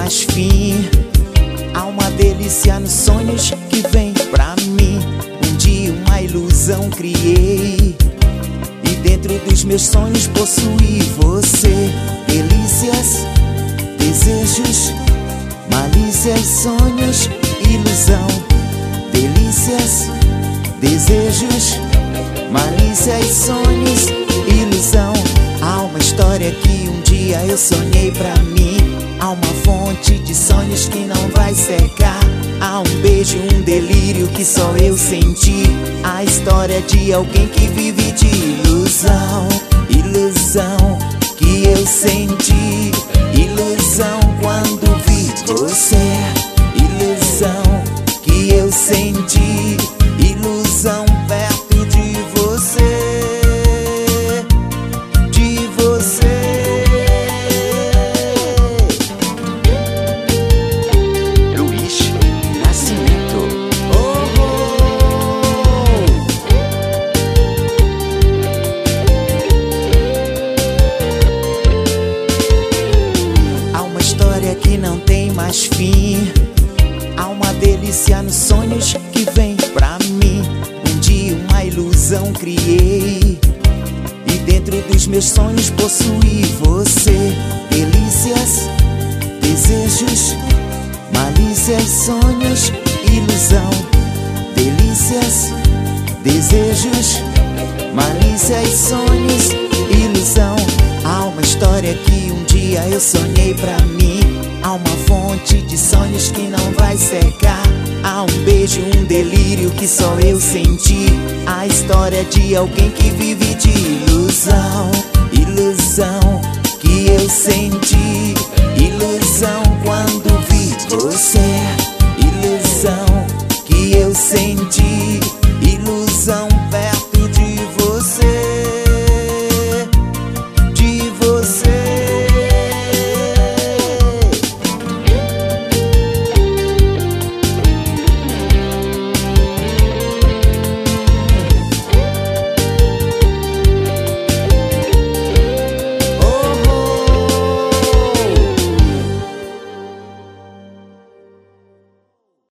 mais fim. Há uma delícia nos sonhos que vem pra mim. Um dia uma ilusão criei e dentro dos meus sonhos possuí você. Delícias, desejos, malícias, sonhos, ilusão. Delícias, desejos, malícias, sonhos, ilusão. Há uma história que um dia eu sonhei pra mim. Há uma fonte de sonhos que não vai secar. Há um beijo, um delírio que só eu senti. A história de alguém que vive de ilusão. Ilusão que eu senti. Ilusão quando vi você. Ilusão que eu senti. Ilusão perto de você. De você. Que não tem mais fim. Há uma delícia nos sonhos que vem pra mim. Um dia uma ilusão criei e dentro dos meus sonhos possuí você. Delícias, desejos, malícias, sonhos, ilusão. Delícias, desejos, malícias, sonhos, ilusão. Há uma história que um dia eu sonhei pra mim. Há uma fonte de sonhos que não vai secar. Há um beijo, um delírio que só eu senti. A história de alguém que vive de ilusão.